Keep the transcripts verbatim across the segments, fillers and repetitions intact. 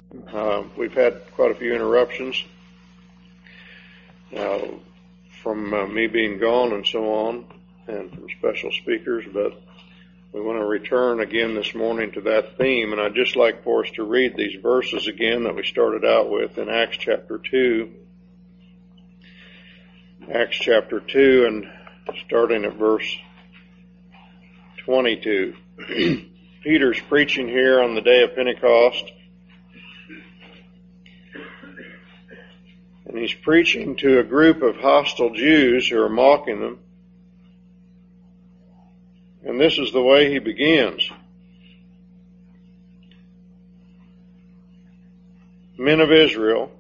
Uh, we've had quite a few interruptions uh, from uh, me being gone and so on, and from special speakers, but we want to return again this morning to that theme, and I'd just like for us to read these verses again that we started out with in Acts chapter two. Acts chapter two, and starting at verse twenty-two. Peter's preaching here on the day of Pentecost, and he's preaching to a group of hostile Jews who are mocking them. And this is the way he begins. Men of Israel,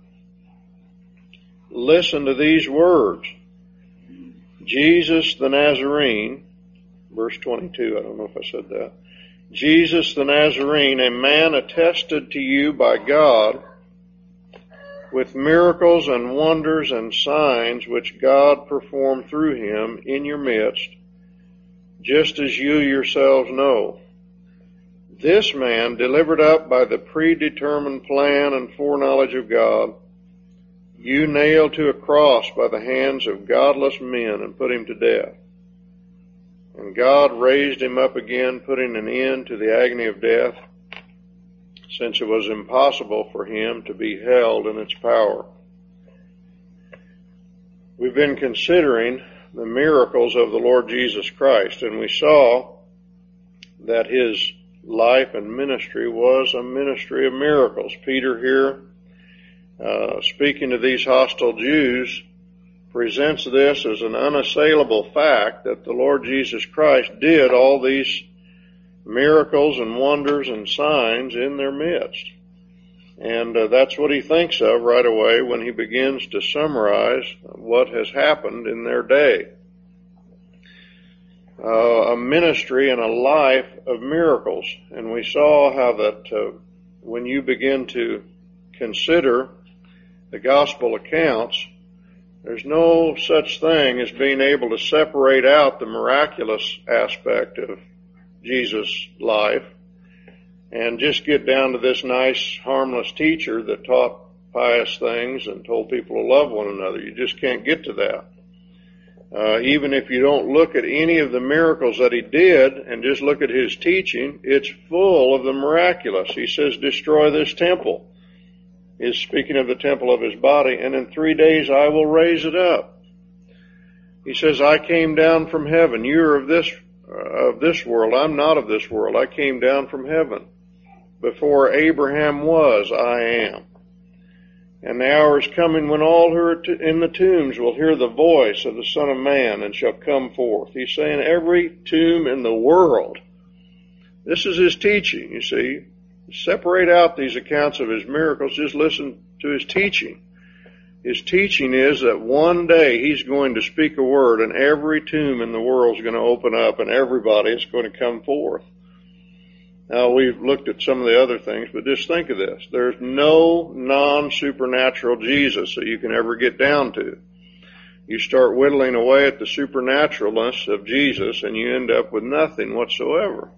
listen to these words. Jesus the Nazarene, verse twenty-two, I don't know if I said that. Jesus the Nazarene, a man attested to you by God with miracles and wonders and signs which God performed through him in your midst, just as you yourselves know. This man, delivered up by the predetermined plan and foreknowledge of God, you nailed to a cross by the hands of godless men and put him to death. And God raised him up again, putting an end to the agony of death, since it was impossible for him to be held in its power. We've been considering the miracles of the Lord Jesus Christ, and we saw that his life and ministry was a ministry of miracles. Peter here, uh, speaking to these hostile Jews, presents this as an unassailable fact that the Lord Jesus Christ did all these miracles and wonders and signs in their midst. And uh, that's what he thinks of right away when he begins to summarize what has happened in their day. Uh, a ministry and a life of miracles. And we saw how that uh, when you begin to consider the gospel accounts, there's no such thing as being able to separate out the miraculous aspect of Jesus' life and just get down to this nice, harmless teacher that taught pious things and told people to love one another. You just can't get to that. Uh, even if you don't look at any of the miracles that he did and just look at his teaching, it's full of the miraculous. He says, destroy this temple. He's speaking of the temple of his body, and in three days I will raise it up. He says, I came down from heaven. You're of this, uh, of this world. I'm not of this world. I came down from heaven. Before Abraham was, I am. And the hour is coming when all who are in the tombs will hear the voice of the Son of Man and shall come forth. He's saying every tomb in the world. This is his teaching, you see. Separate out these accounts of his miracles. Just listen to his teaching. His teaching is that one day he's going to speak a word and every tomb in the world is going to open up and everybody is going to come forth. Now, we've looked at some of the other things, but just think of this. There's no non-supernatural Jesus that you can ever get down to. You start whittling away at the supernaturalness of Jesus and you end up with nothing whatsoever.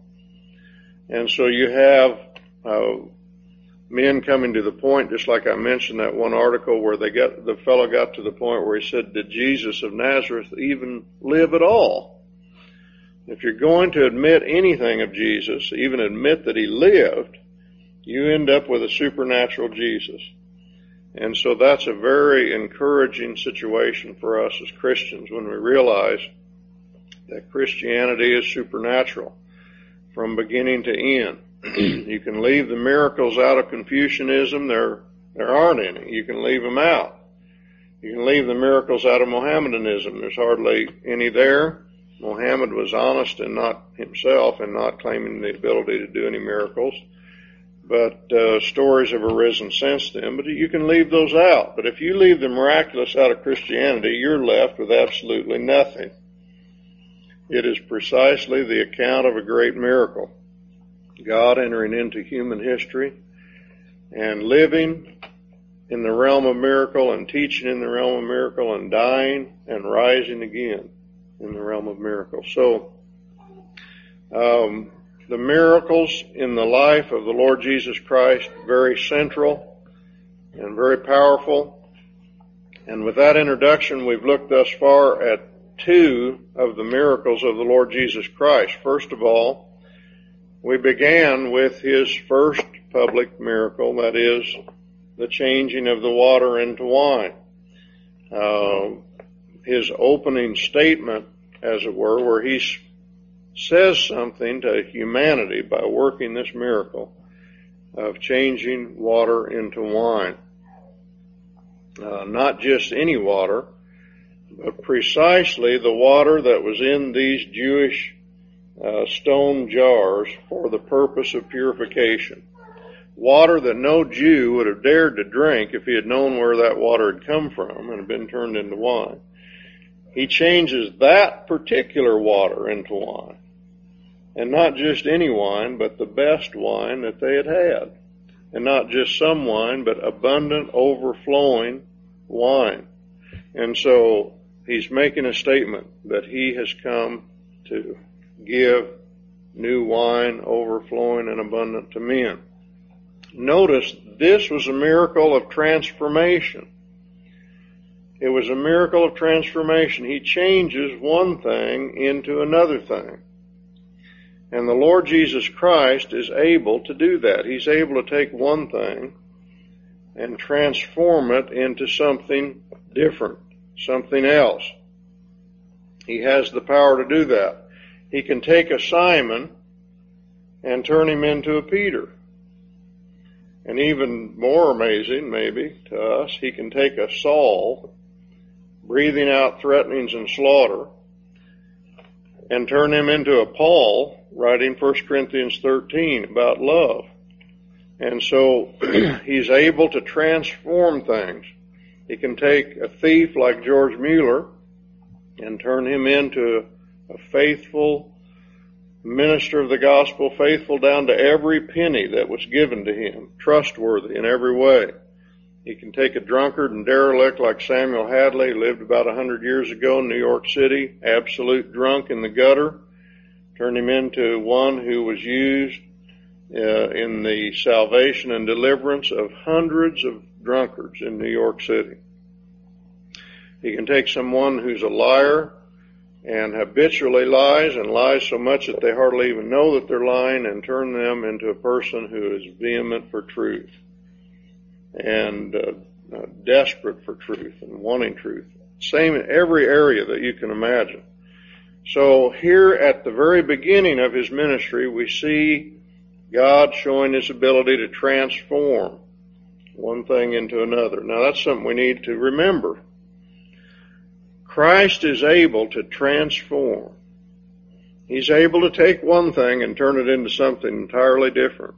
And so you have uh, men coming to the point, just like I mentioned that one article where they got, the fellow got to the point where he said, did Jesus of Nazareth even live at all? If you're going to admit anything of Jesus, even admit that he lived, you end up with a supernatural Jesus. And so that's a very encouraging situation for us as Christians when we realize that Christianity is supernatural from beginning to end. You can leave the miracles out of Confucianism. There, there aren't any. You can leave them out. You can leave the miracles out of Mohammedanism. There's hardly any there. Muhammad was honest and not himself and not claiming the ability to do any miracles. But uh, stories have arisen since then. But you can leave those out. But if you leave the miraculous out of Christianity, you're left with absolutely nothing. It is precisely the account of a great miracle. God entering into human history and living in the realm of miracle and teaching in the realm of miracle and dying and rising again in the realm of miracle. So, um, the miracles in the life of the Lord Jesus Christ very central and very powerful. And with that introduction, we've looked thus far at two of the miracles of the Lord Jesus Christ. First of all, we began with his first public miracle, that is, the changing of the water into wine. Uh, his opening statement, as it were, where he says something to humanity by working this miracle of changing water into wine. Uh, not just any water, but precisely the water that was in these Jewish uh, stone jars for the purpose of purification. Water that no Jew would have dared to drink if he had known where that water had come from and had been turned into wine. He changes that particular water into wine. And not just any wine, but the best wine that they had had. And not just some wine, but abundant, overflowing wine. And so he's making a statement that he has come to give new wine, overflowing and abundant to men. Notice, this was a miracle of transformation. It was a miracle of transformation. He changes one thing into another thing. And the Lord Jesus Christ is able to do that. He's able to take one thing and transform it into something different, something else. He has the power to do that. He can take a Simon and turn him into a Peter. And even more amazing, maybe, to us, he can take a Saul, breathing out threatenings and slaughter, and turn him into a Paul, writing First Corinthians thirteen about love. And so he's able to transform things. He can take a thief like George Mueller and turn him into a faithful minister of the gospel, faithful down to every penny that was given to him, trustworthy in every way. He can take a drunkard and derelict like Samuel Hadley, who lived about a hundred years ago in New York City, absolute drunk in the gutter, turn him into one who was used uh, in the salvation and deliverance of hundreds of drunkards in New York City. He can take someone who's a liar and habitually lies and lies so much that they hardly even know that they're lying, and turn them into a person who is vehement for truth and uh, uh, desperate for truth and wanting truth. Same in every area that you can imagine. So here at the very beginning of his ministry, we see God showing his ability to transform one thing into another. Now that's something we need to remember. Christ is able to transform. He's able to take one thing and turn it into something entirely different.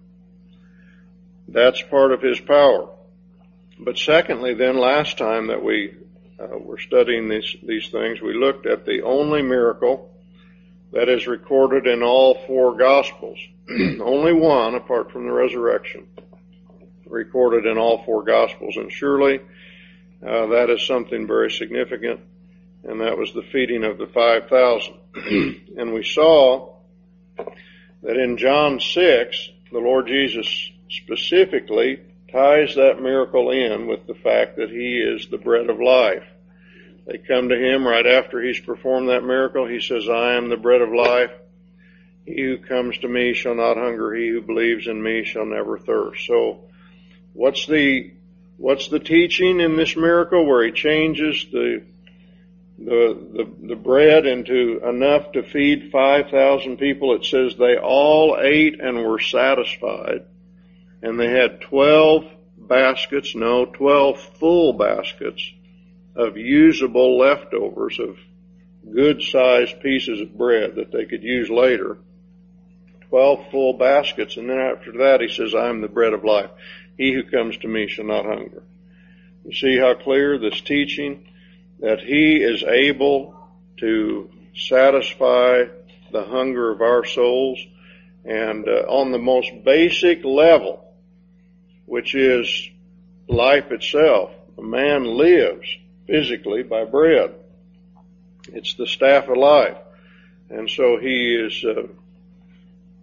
That's part of his power. But secondly, then, last time that we uh, were studying these, these things, we looked at the only miracle that is recorded in all four Gospels. Only one, apart from the resurrection, recorded in all four Gospels. And surely uh, that is something very significant. And that was the feeding of the five thousand. And we saw that in John six, the Lord Jesus specifically ties that miracle in with the fact that he is the bread of life. They come to him right after he's performed that miracle. He says, I am the bread of life. He who comes to me shall not hunger. He who believes in me shall never thirst. So what's the, what's the teaching in this miracle where he changes the The, the the bread into enough to feed five thousand people? It says they all ate and were satisfied. And they had twelve baskets, no, twelve full baskets of usable leftovers of good-sized pieces of bread that they could use later. Twelve full baskets. And then after that he says, I am the bread of life. He who comes to me shall not hunger. You see how clear this teaching that he is able to satisfy the hunger of our souls, and uh, on the most basic level, which is life itself. A man lives physically by bread. It's the staff of life. And so he is uh,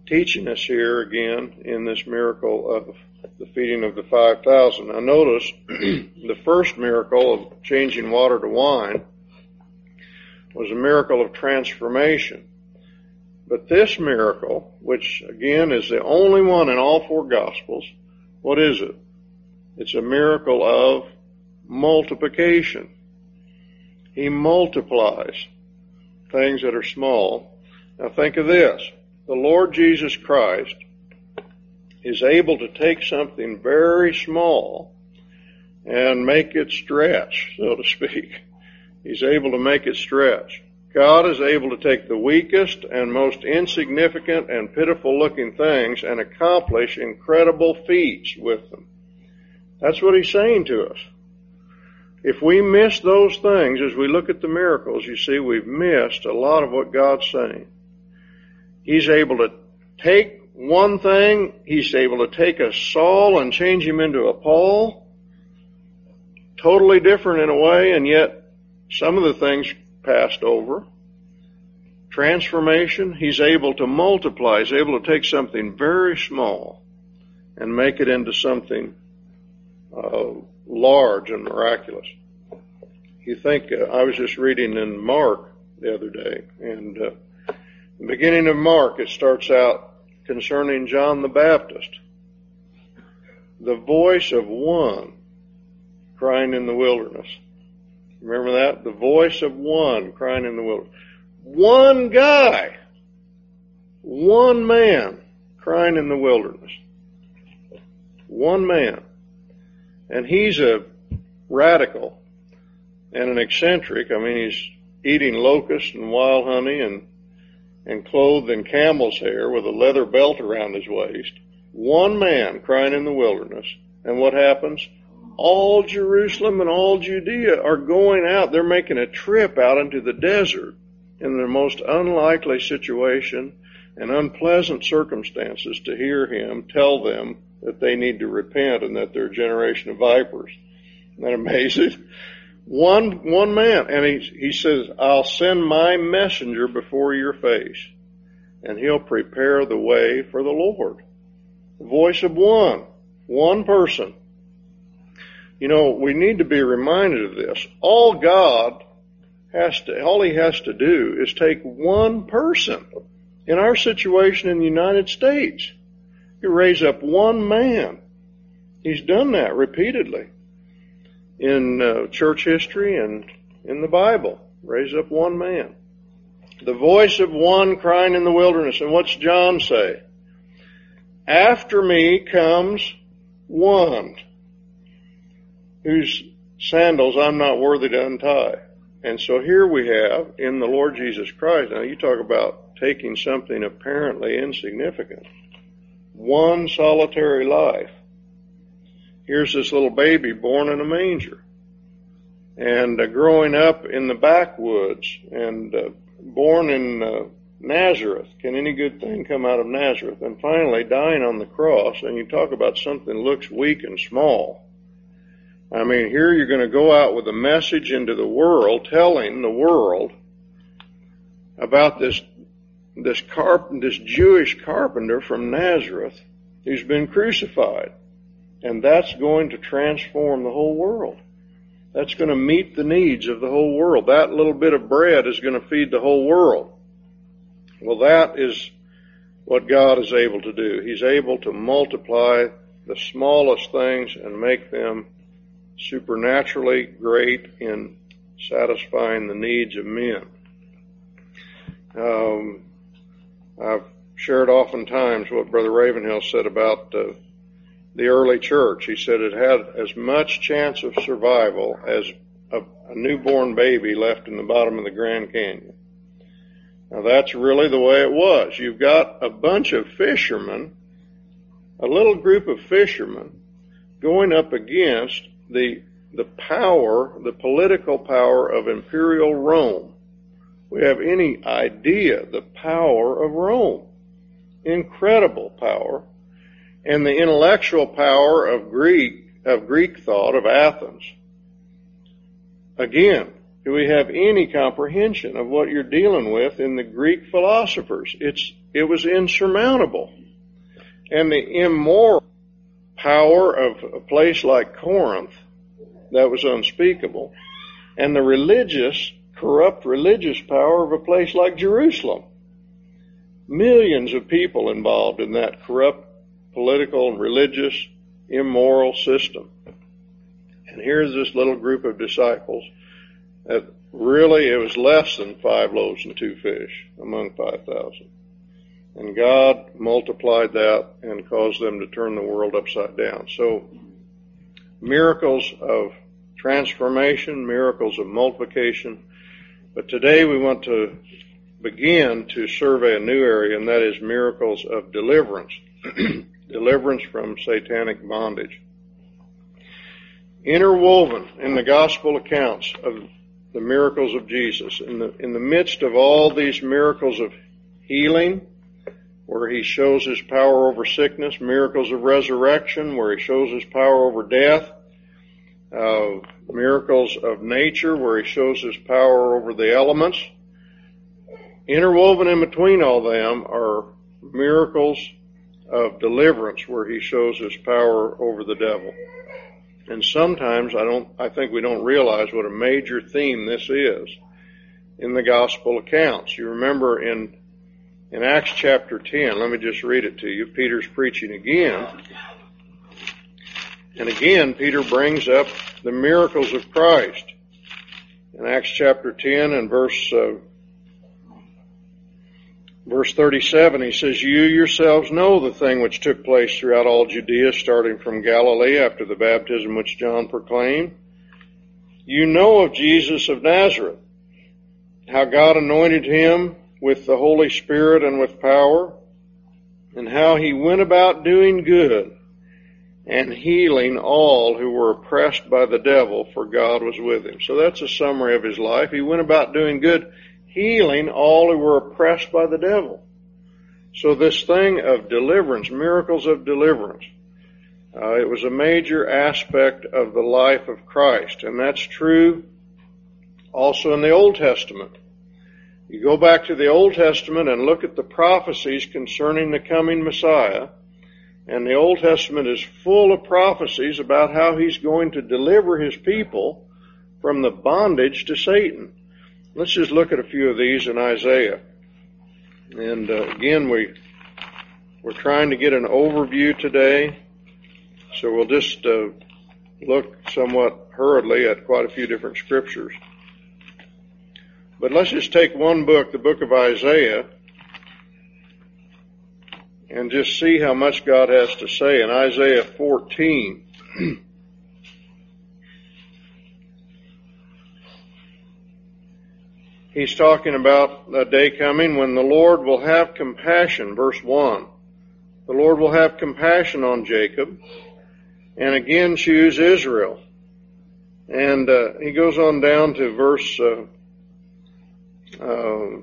teaching us here again in this miracle of the feeding of the five thousand. Now notice the first miracle of changing water to wine was a miracle of transformation. But this miracle, which again is the only one in all four Gospels, what is it? It's a miracle of multiplication. He multiplies things that are small. Now think of this. The Lord Jesus Christ is able to take something very small and make it stretch, so to speak. He's able to make it stretch. God is able to take the weakest and most insignificant and pitiful looking things and accomplish incredible feats with them. That's what he's saying to us. If we miss those things as we look at the miracles, you see we've missed a lot of what God's saying. He's able to take one thing, he's able to take a Saul and change him into a Paul. Totally different in a way, and yet some of the things passed over. Transformation, he's able to multiply. He's able to take something very small and make it into something uh, large and miraculous. You think, uh, I was just reading in Mark the other day, and uh, the beginning of Mark, it starts out concerning John the Baptist. The voice of one crying in the wilderness. Remember that? The voice of one crying in the wilderness. One guy, one man crying in the wilderness. One man. And he's a radical and an eccentric. I mean, he's eating locusts and wild honey and, and clothed in camel's hair with a leather belt around his waist. One man crying in the wilderness. And what happens? All Jerusalem and all Judea are going out. They're making a trip out into the desert in the most unlikely situation and unpleasant circumstances to hear him tell them that they need to repent and that they're a generation of vipers. Isn't that amazing? One, one man. And he, he says, I'll send my messenger before your face, and he'll prepare the way for the Lord. The voice of one. One person. You know, we need to be reminded of this. All God has to, all he has to do is take one person. In our situation in the United States, he raise up one man. He's done that repeatedly in uh, church history and in the Bible. Raise up one man. The voice of one crying in the wilderness. And what's John say? After me comes one whose sandals I'm not worthy to untie. And so here we have in the Lord Jesus Christ, now you talk about taking something apparently insignificant, one solitary life. Here's this little baby born in a manger and uh, growing up in the backwoods and uh, born in uh, Nazareth. Can any good thing come out of Nazareth? And finally dying on the cross. And you talk about something that looks weak and small. I mean, here you're going to go out with a message into the world, telling the world about this this carp this Jewish carpenter from Nazareth who's been crucified. And that's going to transform the whole world. That's going to meet the needs of the whole world. That little bit of bread is going to feed the whole world. Well, that is what God is able to do. He's able to multiply the smallest things and make them supernaturally great in satisfying the needs of men. Um, I've shared oftentimes what Brother Ravenhill said about uh, the early church. He said it had as much chance of survival as a, a newborn baby left in the bottom of the Grand Canyon. Now that's really the way it was. You've got a bunch of fishermen, a little group of fishermen, going up against the the power, the political power of imperial Rome. We have any idea the power of Rome. Incredible power. And the intellectual power of Greek, of Greek thought, of Athens. Again, do we have any comprehension of what you're dealing with in the Greek philosophers? It's, it was insurmountable. And the immoral power of a place like Corinth, that was unspeakable. And the religious, corrupt religious power of a place like Jerusalem. Millions of people involved in that corrupt political and religious immoral system. And here's this little group of disciples that really it was less than five loaves and two fish among five thousand. And God multiplied that and caused them to turn the world upside down. So miracles of transformation, miracles of multiplication. But today we want to begin to survey a new area, and that is miracles of deliverance. Deliverance from satanic bondage. Interwoven in the gospel accounts of the miracles of Jesus, in the, in the midst of all these miracles of healing, where he shows his power over sickness, miracles of resurrection, where he shows his power over death, uh, miracles of nature, where he shows his power over the elements. Interwoven in between all them are miracles of deliverance, where he shows his power over the devil. And sometimes I don't, I think we don't realize what a major theme this is in the gospel accounts. You remember in, in Acts chapter ten, let me just read it to you. Peter's preaching again. And again, Peter brings up the miracles of Christ. In Acts chapter ten and verse, uh, Verse thirty-seven, he says, you yourselves know the thing which took place throughout all Judea, starting from Galilee after the baptism which John proclaimed. You know of Jesus of Nazareth, how God anointed him with the Holy Spirit and with power, and how he went about doing good and healing all who were oppressed by the devil, for God was with him. So that's a summary of his life. He went about doing good, healing all who were oppressed by the devil. So this thing of deliverance, miracles of deliverance, uh, it was a major aspect of the life of Christ. And that's true also in the Old Testament. You go back to the Old Testament and look at the prophecies concerning the coming Messiah, and the Old Testament is full of prophecies about how he's going to deliver his people from the bondage to Satan. Let's just look at a few of these in Isaiah. And uh, again, we, we're trying to get an overview today, so we'll just uh, look somewhat hurriedly at quite a few different scriptures. But let's just take one book, the book of Isaiah, and just see how much God has to say. In Isaiah fourteen, he's talking about a day coming when the Lord will have compassion. Verse one, the Lord will have compassion on Jacob and again choose Israel. And uh, he goes on down to verse uh, uh,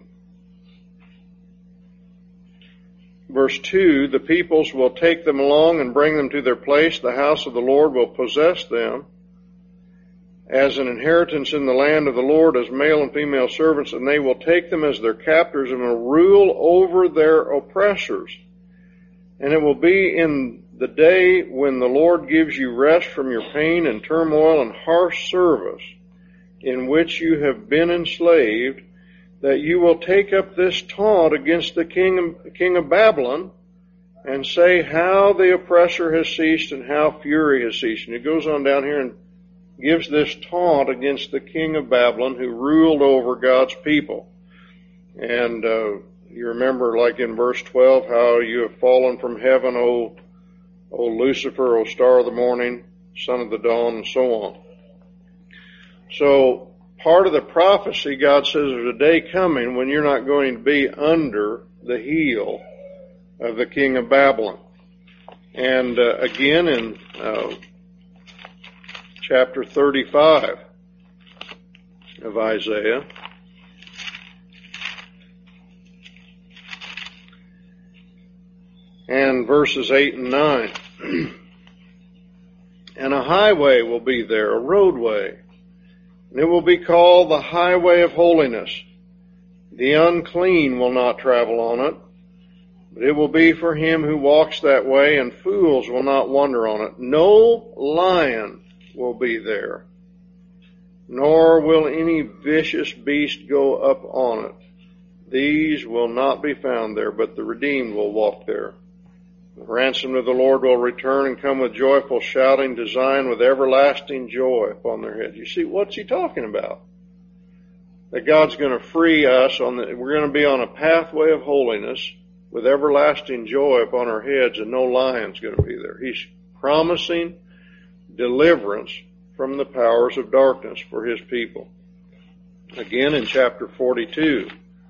verse two, the peoples will take them along and bring them to their place. The house of the Lord will possess them as an inheritance in the land of the Lord, as male and female servants, and they will take them as their captors and will rule over their oppressors. And it will be in the day when the Lord gives you rest from your pain and turmoil and harsh service in which you have been enslaved, that you will take up this taunt against the king of, king of Babylon and say how the oppressor has ceased and how fury has ceased. And it goes on down here and gives this taunt against the king of Babylon who ruled over God's people. And uh, you remember, like in verse twelve, how you have fallen from heaven, O, o Lucifer, O star of the morning, son of the dawn, and so on. So part of the prophecy, God says there's a day coming when you're not going to be under the heel of the king of Babylon. And uh, again in uh, chapter thirty-five of Isaiah, and verses eight and nine. And a highway will be there, a roadway, And it will be called the highway of holiness. The unclean will not travel on it, but it will be for him who walks that way, and fools will not wander on it. No lion will be there, nor will any vicious beast go up on it. These will not be found there, but the redeemed will walk there. The ransomed of the Lord will return and come with joyful shouting to Zion with everlasting joy upon their heads. You see, what's he talking about? That God's going to free us, on the, we're going to be on a pathway of holiness with everlasting joy upon our heads, and no lion's going to be there. He's promising deliverance from the powers of darkness for his people. Again in chapter forty-two.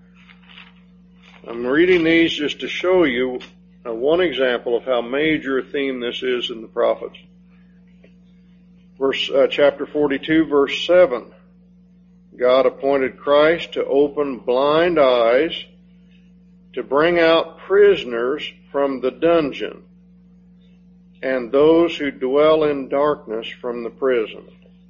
I'm reading these just to show you uh, one example of how major a theme this is in the prophets. Verse, uh, chapter forty-two, verse seven. God appointed Christ to open blind eyes, to bring out prisoners from the dungeon, and those who dwell in darkness from the prison.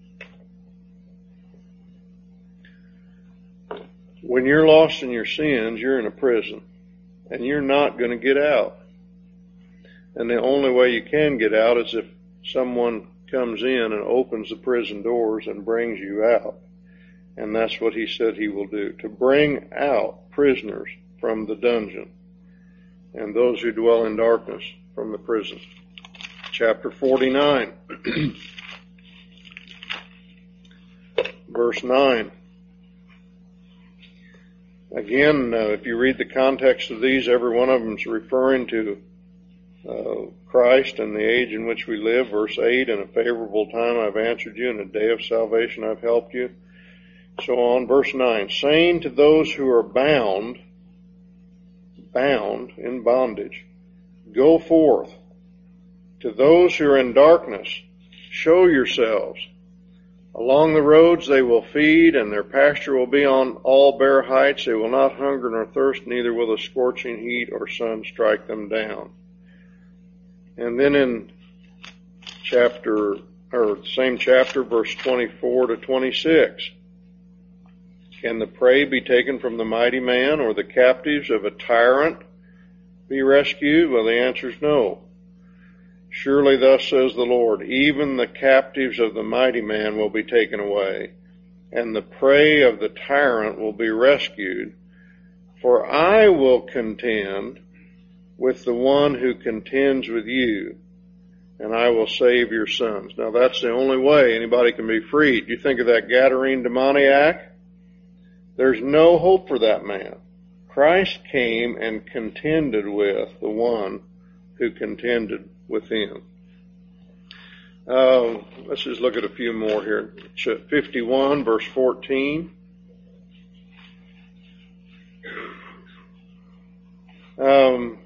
When you're lost in your sins, you're in a prison, and you're not going to get out. And the only way you can get out is if someone comes in and opens the prison doors and brings you out. And that's what he said he will do, to bring out prisoners from the dungeon and those who dwell in darkness from the prison. Chapter forty-nine, verse nine. Again, uh, if you read the context of these, every one of them is referring to uh, Christ and the age in which we live. Verse eight, in a favorable time I've answered you, in a day of salvation I've helped you. So on, verse nine, saying to those who are bound, bound in bondage, go forth. To those who are in darkness, show yourselves. Along the roads they will feed, and their pasture will be on all bare heights. They will not hunger nor thirst, neither will the scorching heat or sun strike them down. And then in chapter, or same chapter, verse twenty-four to twenty-six, can the prey be taken from the mighty man, or the captives of a tyrant be rescued? Well, the answer is no. Surely thus says the Lord, even the captives of the mighty man will be taken away, and the prey of the tyrant will be rescued. For I will contend with the one who contends with you, and I will save your sons. Now that's the only way anybody can be freed. You think of that Gadarene demoniac? There's no hope for that man. Christ came and contended with the one who contended with him. Uh, let's just look at a few more here. fifty-one, verse fourteen. Um,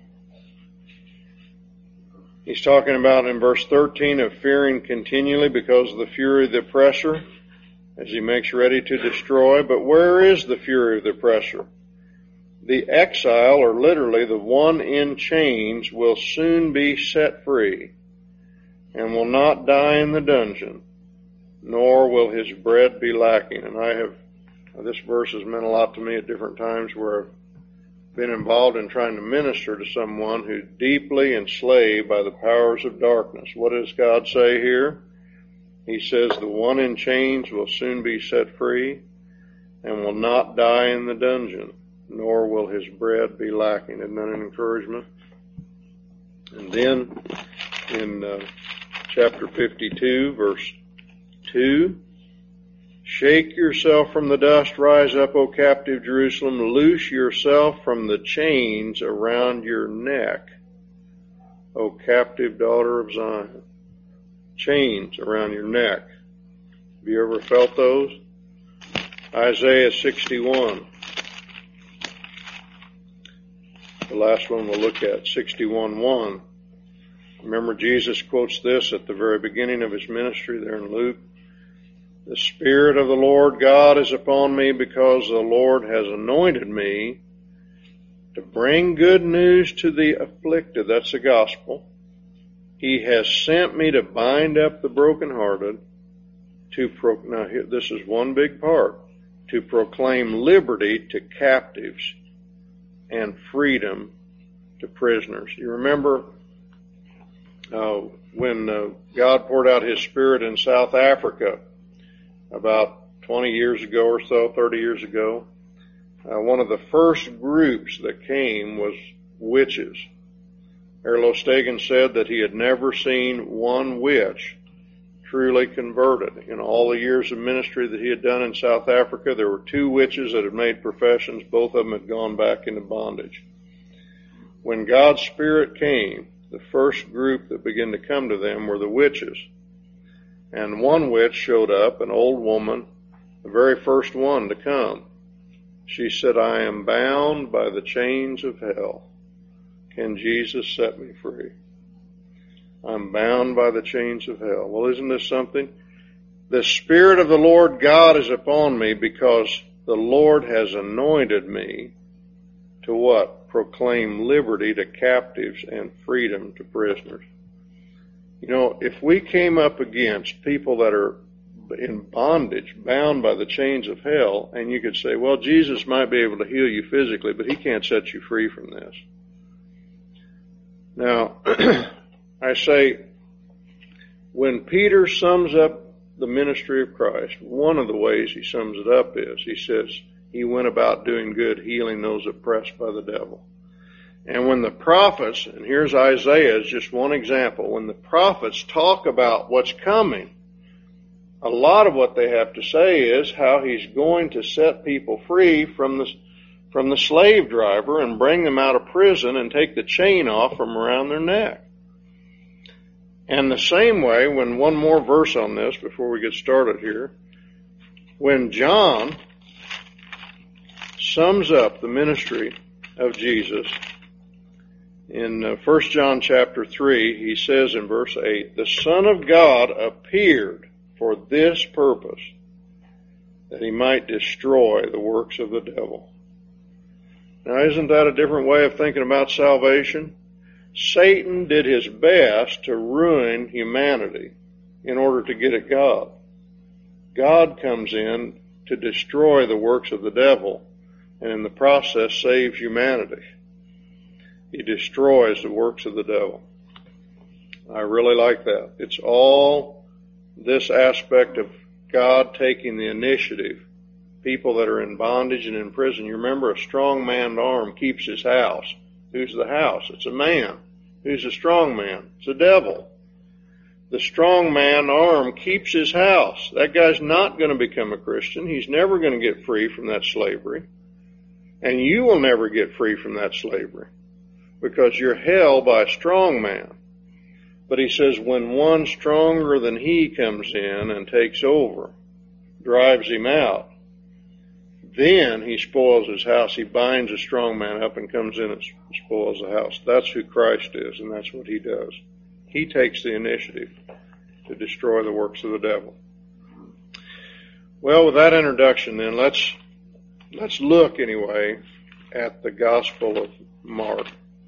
he's talking about in verse thirteen of fearing continually because of the fury of the oppressor, as he makes ready to destroy. But where is the fury of the oppressor? The exile, or literally the one in chains, will soon be set free and will not die in the dungeon, nor will his bread be lacking. And I have, this verse has meant a lot to me at different times where I've been involved in trying to minister to someone who's deeply enslaved by the powers of darkness. What does God say here? He says the one in chains will soon be set free and will not die in the dungeon, nor will his bread be lacking. Isn't that an encouragement? And then in uh, chapter fifty-two, verse two, shake yourself from the dust, rise up, O captive Jerusalem, loose yourself from the chains around your neck, O captive daughter of Zion. Chains around your neck. Have you ever felt those? Isaiah sixty-one. The last one we'll look at, sixty-one one. Remember, Jesus quotes this at the very beginning of his ministry there in Luke. The Spirit of the Lord God is upon me, because the Lord has anointed me to bring good news to the afflicted. That's the gospel. He has sent me to bind up the brokenhearted, to pro, now here, this is one big part, to proclaim liberty to captives and freedom to prisoners. You remember uh, when uh, God poured out His Spirit in South Africa about twenty years ago or so, thirty years ago, uh, one of the first groups that came was witches. Errol Stegan said that he had never seen one witch truly converted. In all the years of ministry that he had done in South Africa, there were two witches that had made professions. Both of them had gone back into bondage. When God's Spirit came, the first group that began to come to them were the witches. And one witch showed up, an old woman, the very first one to come. She said, "I am bound by the chains of hell. Can Jesus set me free? I'm bound by the chains of hell." Well, isn't this something? The Spirit of the Lord God is upon me because the Lord has anointed me to what? Proclaim liberty to captives and freedom to prisoners. You know, if we came up against people that are in bondage, bound by the chains of hell, and you could say, well, Jesus might be able to heal you physically, but He can't set you free from this. Now, I say, when Peter sums up the ministry of Christ, one of the ways he sums it up is, he says, He went about doing good, healing those oppressed by the devil. And when the prophets, and here's Isaiah as just one example, when the prophets talk about what's coming, a lot of what they have to say is how He's going to set people free from the, from the slave driver and bring them out of prison and take the chain off from around their neck. And the same way, when one more verse on this before we get started here, when John sums up the ministry of Jesus in uh, First John chapter three, he says in verse eight, "The Son of God appeared for this purpose, that He might destroy the works of the devil." Now, isn't that a different way of thinking about salvation? Satan did his best to ruin humanity in order to get at God. God comes in to destroy the works of the devil, and in the process saves humanity. He destroys the works of the devil. I really like that. It's all this aspect of God taking the initiative. People that are in bondage and in prison. You remember, a strong man's arm keeps his house. Who's the house? It's a man. Who's a strong man? It's a devil. The strong man arm keeps his house. That guy's not going to become a Christian. He's never going to get free from that slavery. And you will never get free from that slavery because you're held by a strong man. But he says when one stronger than he comes in and takes over, drives him out, then he spoils his house. He binds a strong man up and comes in and spoils the house. That's who Christ is, and that's what He does. He takes the initiative to destroy the works of the devil. Well, with that introduction then, let's let's look anyway at the Gospel of Mark.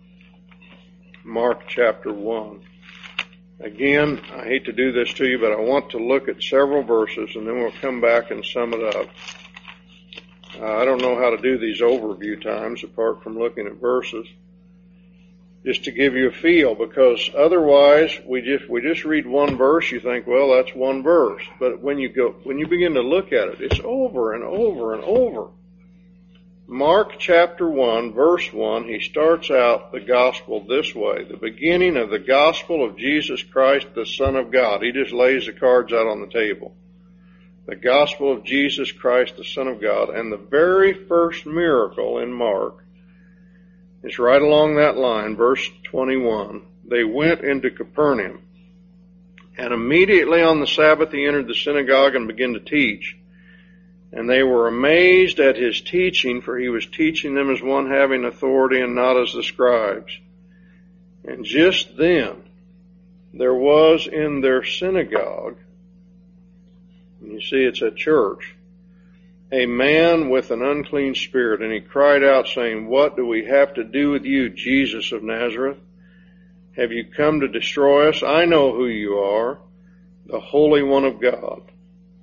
Mark chapter one. Again, I hate to do this to you, but I want to look at several verses and then we'll come back and sum it up. Uh, I don't know how to do these overview times apart from looking at verses, just to give you a feel, because otherwise we just we just read one verse, you think, well, that's one verse. But when you go when you begin to look at it, it's over and over and over. Mark chapter one, verse one, he starts out the gospel this way, the beginning of the gospel of Jesus Christ, the Son of God. He just lays the cards out on the table. The gospel of Jesus Christ, the Son of God, and the very first miracle in Mark is right along that line, verse twenty-one. They went into Capernaum, and immediately on the Sabbath he entered the synagogue and began to teach. And they were amazed at his teaching, for he was teaching them as one having authority and not as the scribes. And just then there was in their synagogue, and you see it's a church, a man with an unclean spirit, and he cried out, saying, "What do we have to do with you, Jesus of Nazareth? Have you come to destroy us? I know who you are, the Holy One of God."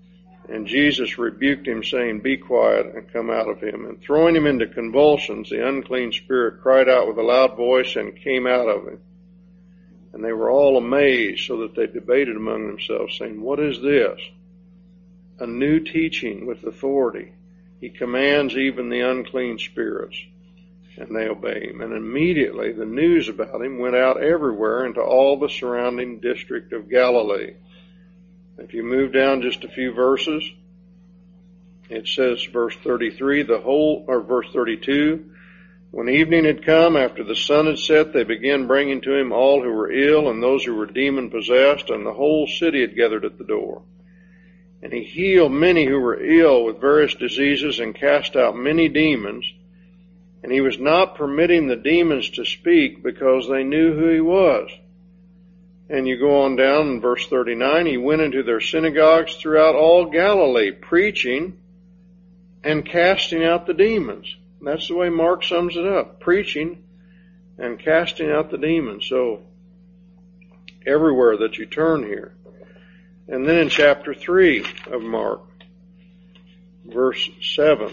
And Jesus rebuked him, saying, "Be quiet, and come out of him." And throwing him into convulsions, the unclean spirit cried out with a loud voice and came out of him. And they were all amazed, so that they debated among themselves, saying, "What is this? A new teaching with authority. He commands even the unclean spirits, and they obey him." And immediately the news about him went out everywhere into all the surrounding district of Galilee. If you move down just a few verses, it says, verse thirty-three, the whole, or verse thirty-two, when evening had come, after the sun had set, they began bringing to him all who were ill and those who were demon-possessed, and the whole city had gathered at the door. And he healed many who were ill with various diseases and cast out many demons. And he was not permitting the demons to speak because they knew who he was. And you go on down in verse thirty-nine, he went into their synagogues throughout all Galilee, preaching and casting out the demons. And that's the way Mark sums it up, preaching and casting out the demons. So everywhere that you turn here. And then in chapter three of Mark, verse seven,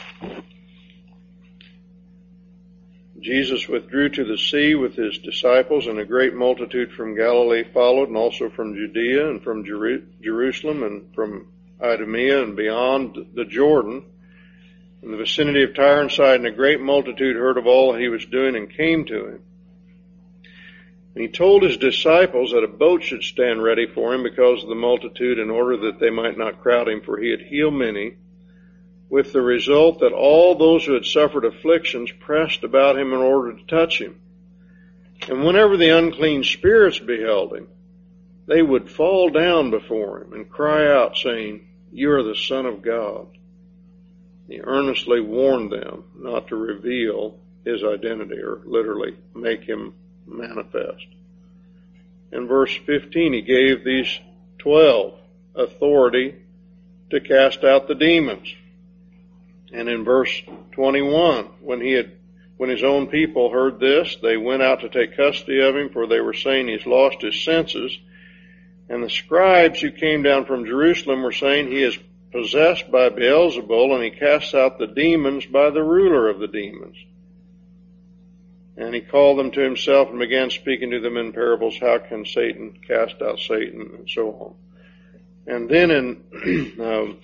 Jesus withdrew to the sea with his disciples, and a great multitude from Galilee followed, and also from Judea and from Jeru- Jerusalem and from Idumea and beyond the Jordan, in the vicinity of Tyre and Sidon. A great multitude heard of all that he was doing and came to him. And he told his disciples that a boat should stand ready for him because of the multitude, in order that they might not crowd him, for he had healed many, with the result that all those who had suffered afflictions pressed about him in order to touch him. And whenever the unclean spirits beheld him, they would fall down before him and cry out, saying, "You are the Son of God." He earnestly warned them not to reveal his identity, or literally make him manifest. In verse fifteen, he gave these twelve authority to cast out the demons. And in verse twenty-one, when he had, when his own people heard this, they went out to take custody of him, for they were saying he's lost his senses. And the scribes who came down from Jerusalem were saying, "He is possessed by Beelzebul, and he casts out the demons by the ruler of the demons." And he called them to himself and began speaking to them in parables. How can Satan cast out Satan? And so on. And then in um,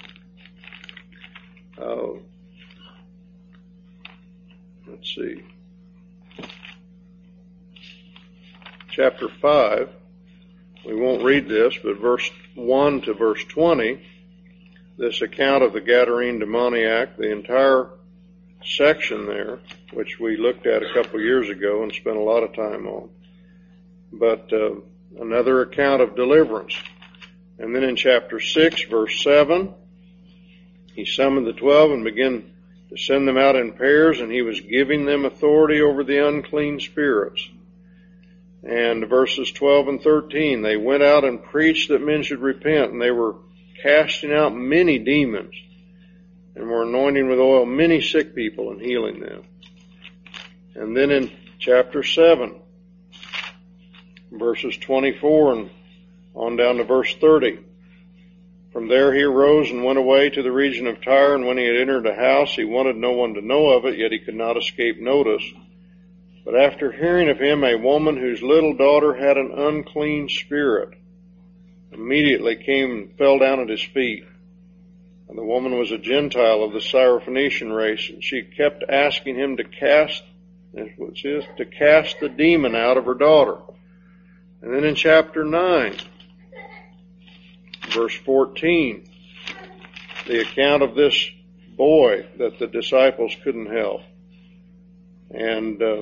uh, let's see, chapter five, we won't read this, but verse one to verse twenty, this account of the Gadarene demoniac, the entire section there, which we looked at a couple years ago and spent a lot of time on. But uh, another account of deliverance. And then in chapter six, verse seven, he summoned the twelve and began to send them out in pairs, and he was giving them authority over the unclean spirits. And verses twelve and thirteen, they went out and preached that men should repent, and they were casting out many demons, and were anointing with oil many sick people and healing them. And then in chapter seven, verses twenty-four and on down to verse thirty, from there he arose and went away to the region of Tyre, and when he had entered a house, he wanted no one to know of it, yet he could not escape notice. But after hearing of him, a woman whose little daughter had an unclean spirit immediately came and fell down at his feet. And the woman was a Gentile of the Syrophoenician race, and she kept asking him to cast, that's what it says, to cast the demon out of her daughter. And then in chapter nine, verse fourteen, the account of this boy that the disciples couldn't help. And uh,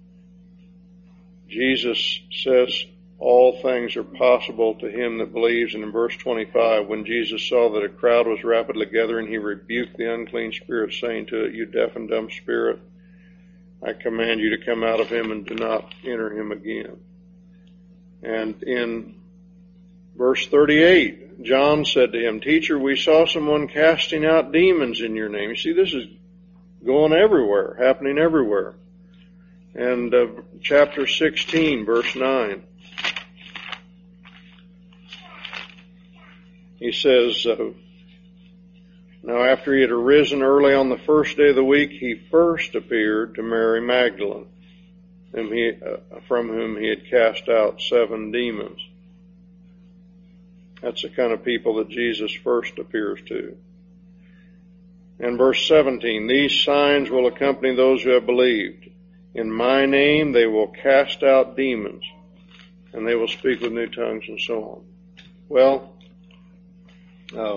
Jesus says all things are possible to him that believes. And in verse twenty-five, when Jesus saw that a crowd was rapidly gathering, he rebuked the unclean spirit, saying to it, "You deaf and dumb spirit, I command you to come out of him and do not enter him again." And in verse thirty-eight, John said to him, "Teacher, we saw someone casting out demons in your name." You see, this is going everywhere, happening everywhere. And uh, chapter sixteen, verse nine. he says, uh, now after he had arisen early on the first day of the week, he first appeared to Mary Magdalene, whom he, uh, from whom he had cast out seven demons. That's the kind of people that Jesus first appears to. And verse seventeen, these signs will accompany those who have believed. In my name they will cast out demons, and they will speak with new tongues, and so on. Well, uh,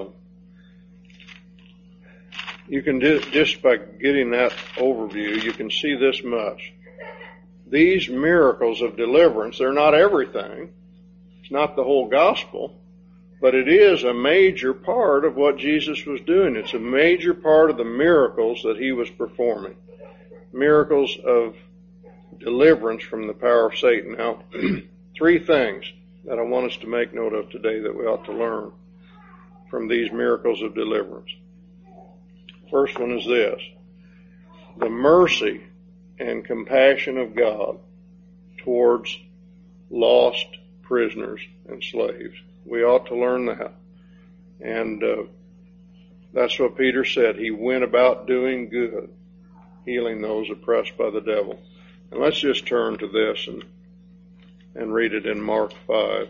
you can do, just by getting that overview, you can see this much. These miracles of deliverance, they're not everything. It's not the whole gospel, but it is a major part of what Jesus was doing. It's a major part of the miracles that he was performing. Miracles of deliverance from the power of Satan. Now, three things that I want us to make note of today that we ought to learn from these miracles of deliverance. First one is this: the mercy and compassion of God towards lost prisoners and slaves. We ought to learn that. And uh, that's what Peter said. He went about doing good, healing those oppressed by the devil. And let's just turn to this and and read it in Mark five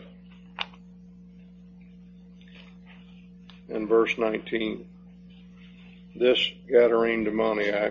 and verse nineteen. This Gadarene demoniac.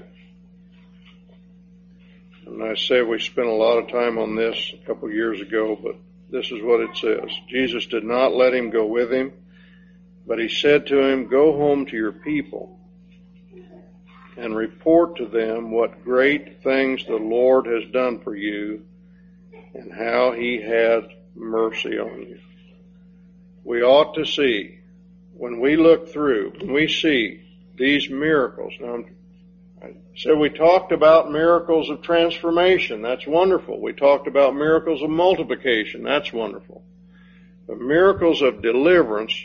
And I say we spent a lot of time on this a couple of years ago, but this is what it says. Jesus did not let him go with him, but he said to him, go home to your people and report to them what great things the Lord has done for you and how he had mercy on you. We ought to see, when we look through, when we see these miracles. Now, I said we talked about miracles of transformation. That's wonderful. We talked about miracles of multiplication. That's wonderful. But miracles of deliverance,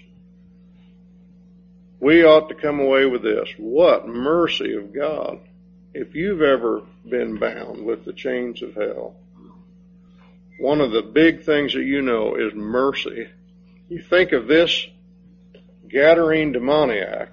we ought to come away with this. What mercy of God. If you've ever been bound with the chains of hell, one of the big things that you know is mercy. You think of this Gadarene demoniac.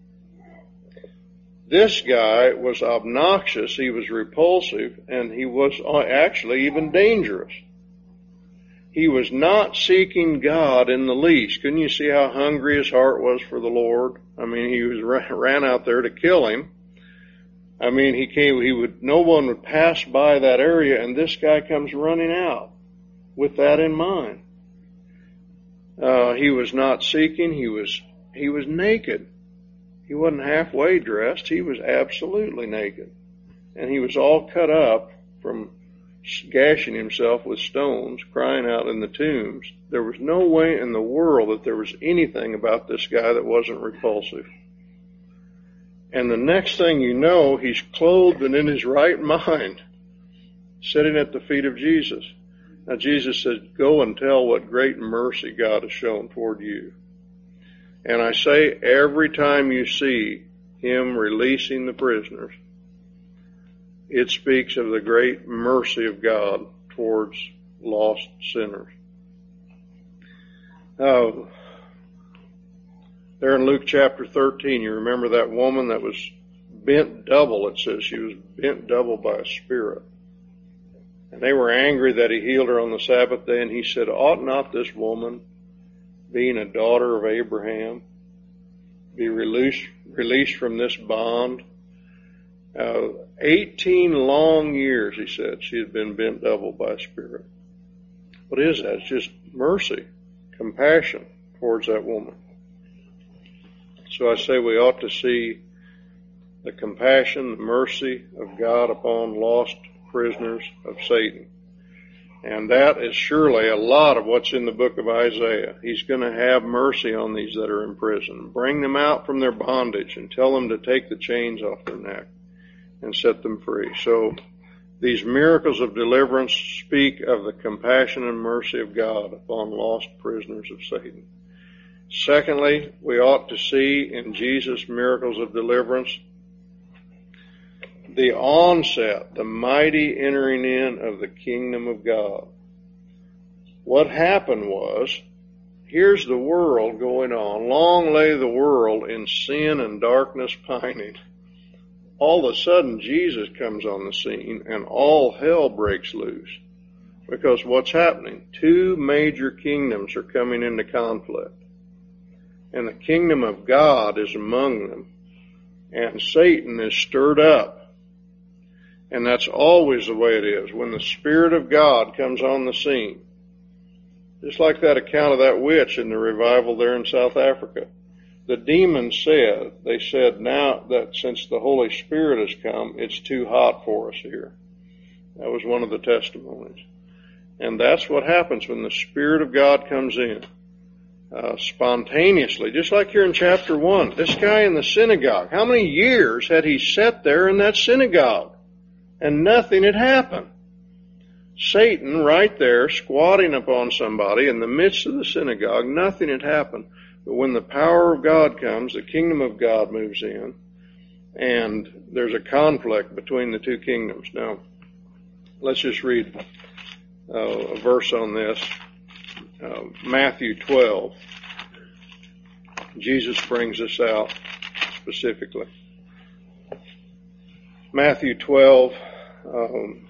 This guy was obnoxious, he was repulsive, and he was actually even dangerous. He was not seeking God in the least. Couldn't you see how hungry his heart was for the Lord? I mean, he was ran out there to kill him. I mean, he came, he would, no one would pass by that area, and this guy comes running out with that in mind. Uh, he was not seeking, he was, he was naked. He wasn't halfway dressed. He was absolutely naked. And he was all cut up from gashing himself with stones, crying out in the tombs. There was no way in the world that there was anything about this guy that wasn't repulsive. And the next thing you know, he's clothed and in his right mind, sitting at the feet of Jesus. Now Jesus said, go and tell what great mercy God has shown toward you. And I say, every time you see him releasing the prisoners, it speaks of the great mercy of God towards lost sinners. Uh, there in Luke chapter thirteen, you remember that woman that was bent double, it says she was bent double by a spirit. And they were angry that he healed her on the Sabbath day, and he said, ought not this woman, being a daughter of Abraham, be released, released from this bond? Uh, eighteen long years, he said, she had been bent double by a spirit. What is that? It's just mercy, compassion towards that woman. So I say we ought to see the compassion, the mercy of God upon lost prisoners of Satan. And that is surely a lot of what's in the book of Isaiah. He's going to have mercy on these that are in prison. Bring them out from their bondage and tell them to take the chains off their neck and set them free. So these miracles of deliverance speak of the compassion and mercy of God upon lost prisoners of Satan. Secondly, we ought to see in Jesus' miracles of deliverance the onset, the mighty entering in of the kingdom of God. What happened was, here's the world going on. Long lay the world in sin and darkness pining. All of a sudden, Jesus comes on the scene and all hell breaks loose. Because what's happening? Two major kingdoms are coming into conflict. And the kingdom of God is among them. And Satan is stirred up. And that's always the way it is. When the Spirit of God comes on the scene, just like that account of that witch in the revival there in South Africa. The demons said, they said, now that since the Holy Spirit has come, it's too hot for us here. That was one of the testimonies. And that's what happens when the Spirit of God comes in. Uh, spontaneously, just like here in chapter one. This guy in the synagogue, how many years had he sat there in that synagogue? And nothing had happened. Satan right there squatting upon somebody in the midst of the synagogue, nothing had happened. But when the power of God comes, the kingdom of God moves in, and there's a conflict between the two kingdoms. Now, let's just read uh, a verse on this. Uh, Matthew twelve. Jesus brings this out specifically. Matthew twelve, um,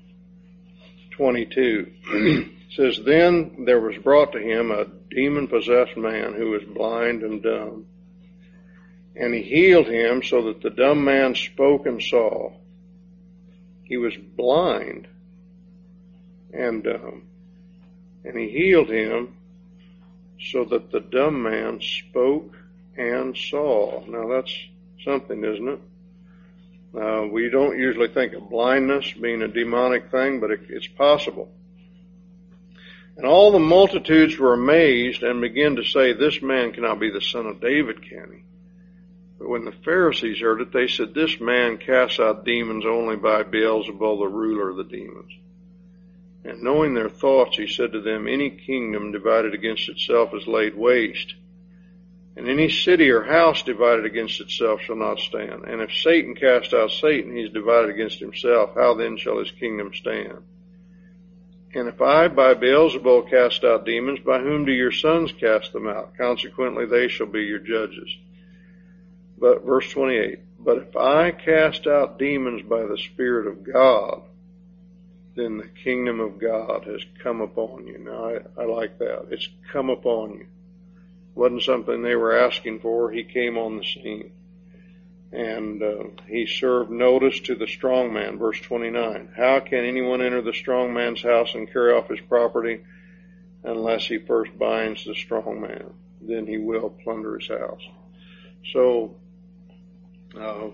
twenty-two says, Then there was brought to him a demon-possessed man who was blind and dumb. And he healed him so that the dumb man spoke and saw. He was blind and dumb. And he healed him so that the dumb man spoke and saw. Now that's something, isn't it? Uh, we don't usually think of blindness being a demonic thing, but it, it's possible. And all the multitudes were amazed and began to say, This man cannot be the son of David, can he? But when the Pharisees heard it, they said, This man casts out demons only by Beelzebul, the ruler of the demons. And knowing their thoughts, he said to them, Any kingdom divided against itself is laid waste, and any city or house divided against itself shall not stand. And if Satan cast out Satan, he is divided against himself. How then shall his kingdom stand? And if I by Beelzebul cast out demons, by whom do your sons cast them out? Consequently, they shall be your judges. But verse twenty-eight, But if I cast out demons by the Spirit of God, then the kingdom of God has come upon you. Now, I, I like that. It's come upon you. Wasn't something they were asking for. He came on the scene. And uh, he served notice to the strong man. Verse twenty-nine. How can anyone enter the strong man's house and carry off his property unless he first binds the strong man? Then he will plunder his house. So, uh,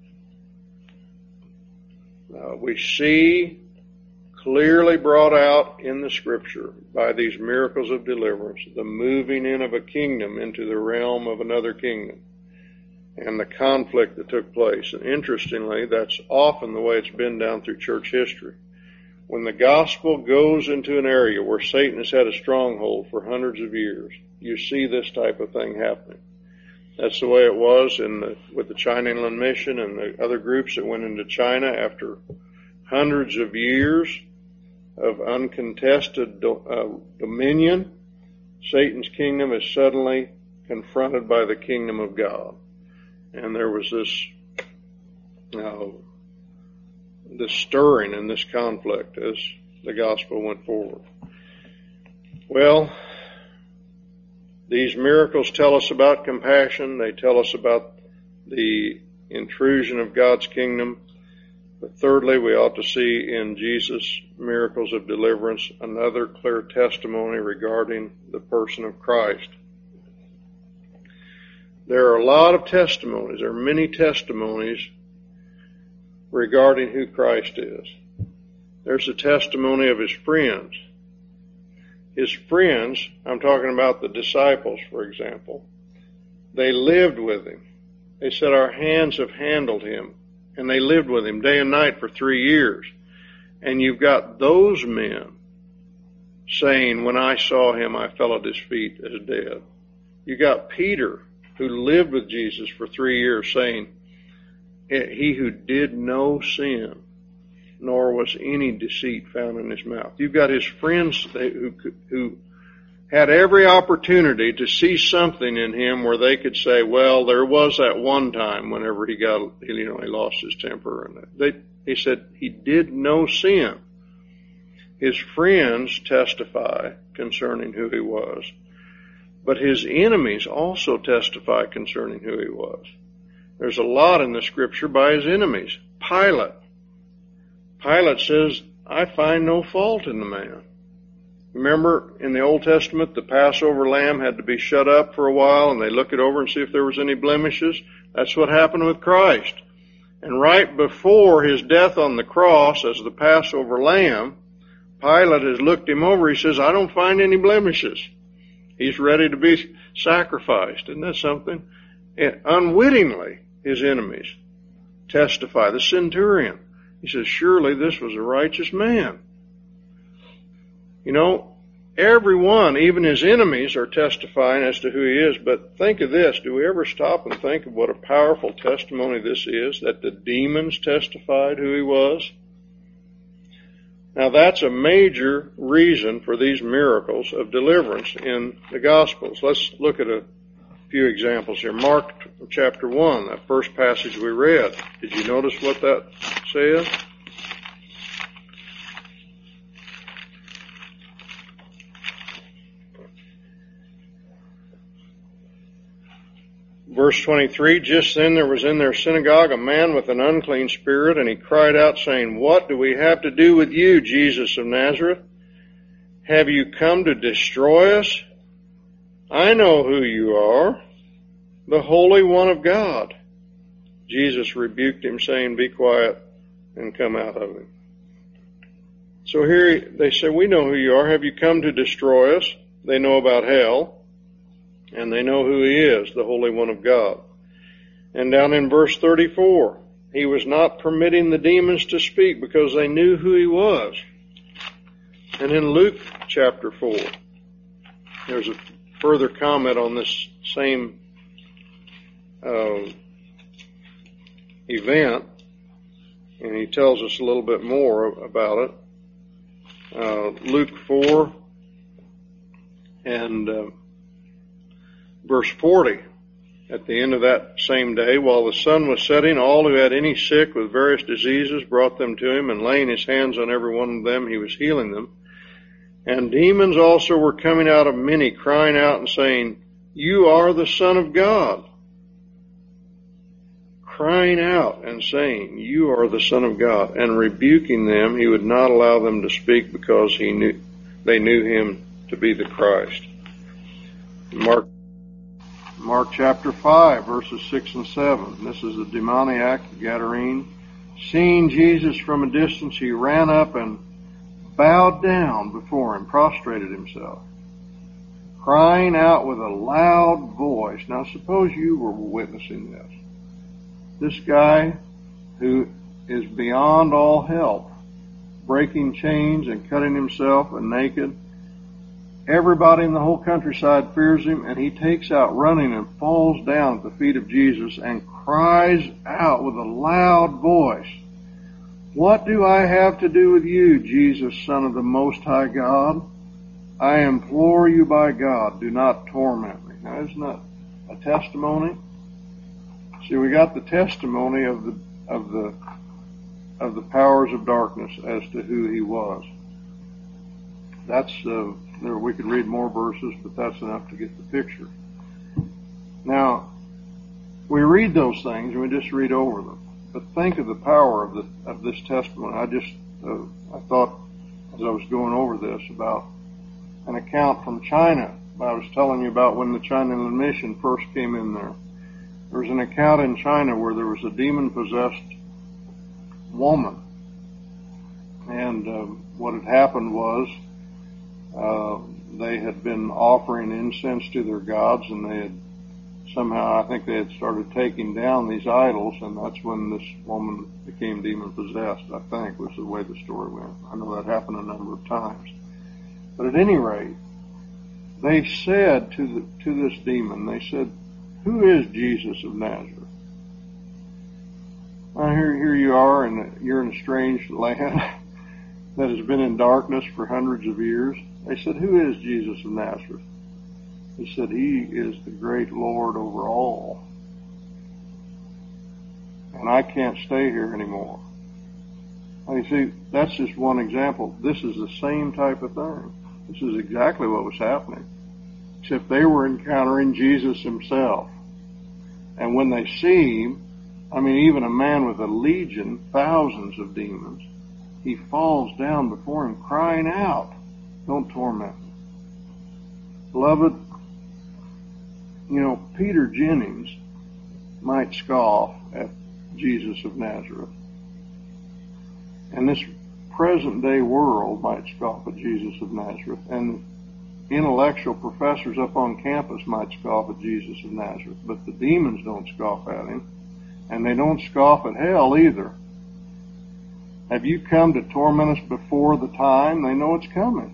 uh, we see clearly brought out in the Scripture by these miracles of deliverance, the moving in of a kingdom into the realm of another kingdom, and the conflict that took place. And interestingly, that's often the way it's been down through church history. When the gospel goes into an area where Satan has had a stronghold for hundreds of years, you see this type of thing happening. That's the way it was in the, with the China Inland Mission and the other groups that went into China after hundreds of years of uncontested do, uh, dominion. Satan's kingdom is suddenly confronted by the kingdom of God. And there was this, uh, this stirring and this conflict as the gospel went forward. Well, these miracles tell us about compassion. They tell us about the intrusion of God's kingdom. But thirdly, we ought to see in Jesus' miracles of deliverance another clear testimony regarding the person of Christ. There are a lot of testimonies. There are many testimonies regarding who Christ is. There's the testimony of his friends. His friends, I'm talking about the disciples, for example, they lived with him. They said, our hands have handled him. And they lived with him day and night for three years. And you've got those men saying, when I saw him, I fell at his feet as dead. You got Peter, who lived with Jesus for three years, saying, he who did no sin, nor was any deceit found in his mouth. You've got his friends who, who had every opportunity to see something in him where they could say, well, there was that one time whenever he got, you know, he lost his temper. And they, he said he did no sin. His friends testify concerning who he was, but his enemies also testify concerning who he was. There's a lot in the scripture by his enemies. Pilate. Pilate says, I find no fault in the man. Remember, in the Old Testament, the Passover lamb had to be shut up for a while, and they look it over and see if there was any blemishes. That's what happened with Christ. And right before his death on the cross as the Passover lamb, Pilate has looked him over. He says, I don't find any blemishes. He's ready to be sacrificed. Isn't that something? And unwittingly, his enemies testify. The centurion, he says, surely this was a righteous man. You know, everyone, even his enemies, are testifying as to who he is. But think of this. Do we ever stop and think of what a powerful testimony this is, that the demons testified who he was? Now, that's a major reason for these miracles of deliverance in the Gospels. Let's look at a few examples here. Mark chapter one, that first passage we read. Did you notice what that says? Verse twenty-three, just then there was in their synagogue a man with an unclean spirit, and he cried out, saying, what do we have to do with you, Jesus of Nazareth? Have you come to destroy us? I know who you are, the Holy One of God. Jesus rebuked him, saying, be quiet and come out of him. So here they say, we know who you are. Have you come to destroy us? They know about hell. And they know who he is, the Holy One of God. And down in verse thirty-four, he was not permitting the demons to speak because they knew who he was. And in Luke chapter four, there's a further comment on this same uh, event, and he tells us a little bit more about it. Uh, Luke four and uh, verse forty, at the end of that same day, while the sun was setting, all who had any sick with various diseases brought them to him, and laying his hands on every one of them, he was healing them. And demons also were coming out of many, crying out and saying, you are the Son of God. Crying out and saying, you are the Son of God. And rebuking them, he would not allow them to speak because he knew they knew him to be the Christ. Mark Mark chapter five, verses six and seven. This is a demoniac, Gadarene. Seeing Jesus from a distance, he ran up and bowed down before him, prostrated himself, crying out with a loud voice. Now, suppose you were witnessing this. This guy who is beyond all help, breaking chains and cutting himself and naked. Everybody in the whole countryside fears him, and he takes out running and falls down at the feet of Jesus and cries out with a loud voice, what do I have to do with you, Jesus, Son of the Most High God? I implore you by God, do not torment me. Now, isn't that a testimony? See, we got the testimony of the of the of the powers of darkness as to who he was. That's uh, there. We could read more verses, but that's enough to get the picture. Now, we read those things and we just read over them. But think of the power of the of this testimony. I just uh, I thought as I was going over this about an account from China. I was telling you about when the China mission first came in there. There was an account in China where there was a demon-possessed woman, and uh, what had happened was. Uh, they had been offering incense to their gods, and they had somehow, I think they had started taking down these idols, and that's when this woman became demon-possessed, I think, was the way the story went. I know that happened a number of times. But at any rate, they said to the, to this demon, they said, who is Jesus of Nazareth? Well, here, here you are, and you're in a strange land that has been in darkness for hundreds of years. They said, "Who is Jesus of Nazareth?" He said, "He is the great Lord over all. And I can't stay here anymore." Now, you see, that's just one example. This is the same type of thing. This is exactly what was happening. Except they were encountering Jesus himself. And when they see him, I mean, even a man with a legion, thousands of demons, he falls down before him crying out, "Don't torment me." Beloved, you know, Peter Jennings might scoff at Jesus of Nazareth. And this present day world might scoff at Jesus of Nazareth. And intellectual professors up on campus might scoff at Jesus of Nazareth. But the demons don't scoff at him. And they don't scoff at hell either. Have you come to torment us before the time? They know it's coming.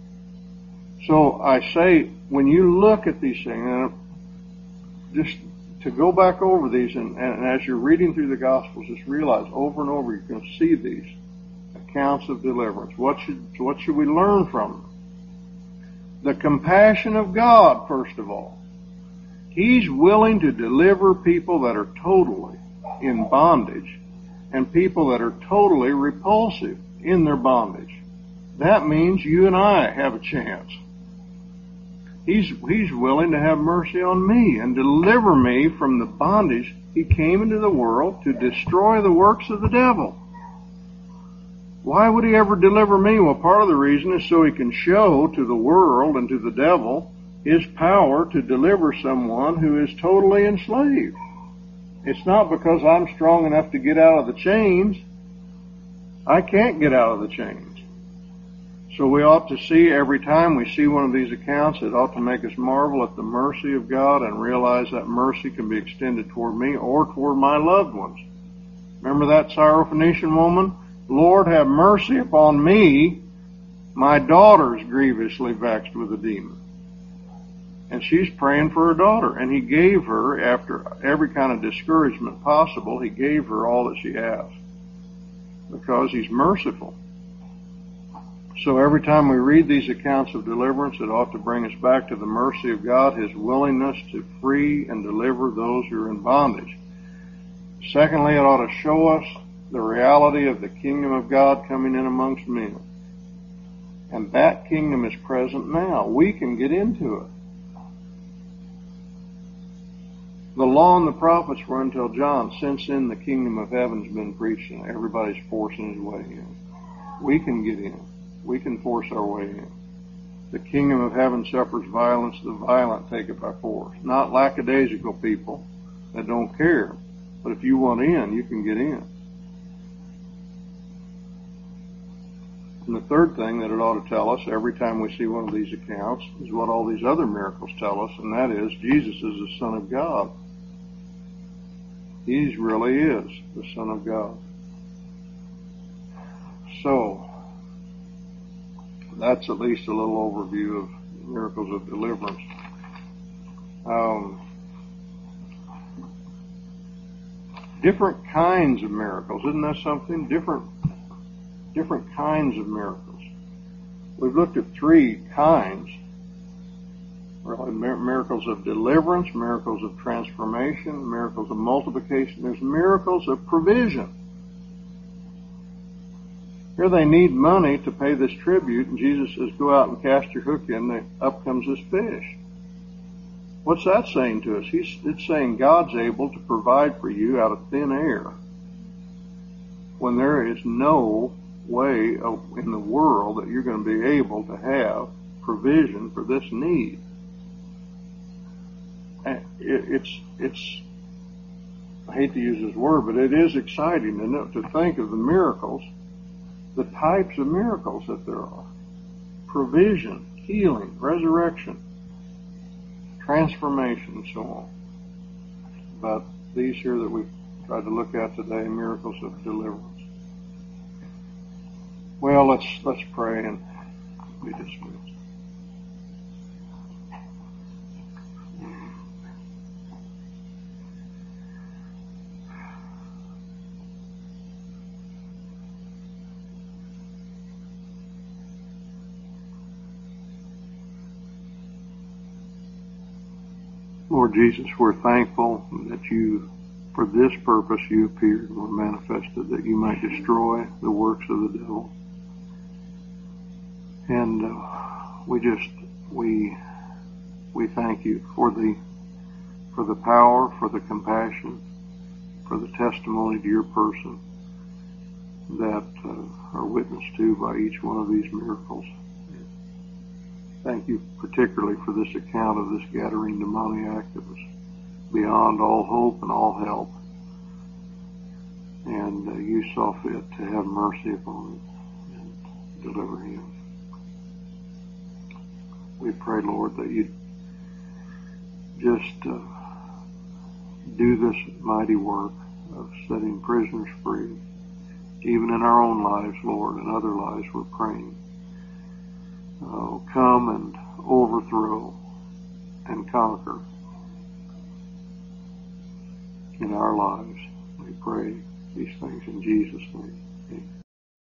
So I say, when you look at these things, and just to go back over these, and, and as you're reading through the Gospels, just realize over and over you're going to see these accounts of deliverance. What should, what should we learn from them? The compassion of God, first of all. He's willing to deliver people that are totally in bondage and people that are totally repulsive in their bondage. That means you and I have a chance. He's, he's willing to have mercy on me and deliver me from the bondage. He came into the world to destroy the works of the devil. Why would he ever deliver me? Well, part of the reason is so he can show to the world and to the devil his power to deliver someone who is totally enslaved. It's not because I'm strong enough to get out of the chains. I can't get out of the chains. So we ought to see, every time we see one of these accounts, it ought to make us marvel at the mercy of God and realize that mercy can be extended toward me or toward my loved ones. Remember that Syrophoenician woman? "Lord, have mercy upon me. My daughter's grievously vexed with a demon." And she's praying for her daughter. And he gave her, after every kind of discouragement possible, he gave her all that she has. Because he's merciful. So every time we read these accounts of deliverance, it ought to bring us back to the mercy of God, his willingness to free and deliver those who are in bondage. Secondly, it ought to show us the reality of the kingdom of God coming in amongst men. And that kingdom is present now. We can get into it. The law and the prophets were until John. Since then, the kingdom of heaven's been preached, and everybody's forcing his way in. We can get in. We can force our way in. The kingdom of heaven suffers violence, the violent take it by force. Not lackadaisical people that don't care. But if you want in, you can get in. And the third thing that it ought to tell us every time we see one of these accounts is what all these other miracles tell us, and that is Jesus is the Son of God. He really is the Son of God. So, that's at least a little overview of miracles of deliverance. Um, different kinds of miracles. Isn't that something? Different, different kinds of miracles. We've looked at three kinds. Really, miracles of deliverance, miracles of transformation, miracles of multiplication. There's miracles of provision. Here they need money to pay this tribute, and Jesus says, "Go out and cast your hook in." And up comes this fish. What's that saying to us? He's, it's saying God's able to provide for you out of thin air when there is no way of, in the world that you're going to be able to have provision for this need. It, it's, it's, I hate to use this word, but it is exciting to think of the miracles, the types of miracles that there are. Provision, healing, resurrection, transformation, and so on. But these here that we've tried to look at today, miracles of deliverance. Well, let's let's pray and be dismissed. Lord Jesus, we're thankful that you, for this purpose, you appeared and were manifested, that you might destroy the works of the devil. And uh, we just, we, we thank you for the, for the power, for the compassion, for the testimony to your person that uh, are witnessed to by each one of these miracles. Thank you particularly for this account of this Gadarene demoniac that was beyond all hope and all help. And uh, you saw fit to have mercy upon him and deliver him. We pray, Lord, that you just uh, do this mighty work of setting prisoners free. Even in our own lives, Lord, and other lives, we're praying. Oh, come and overthrow and conquer in our lives. We pray these things in Jesus' name. Amen.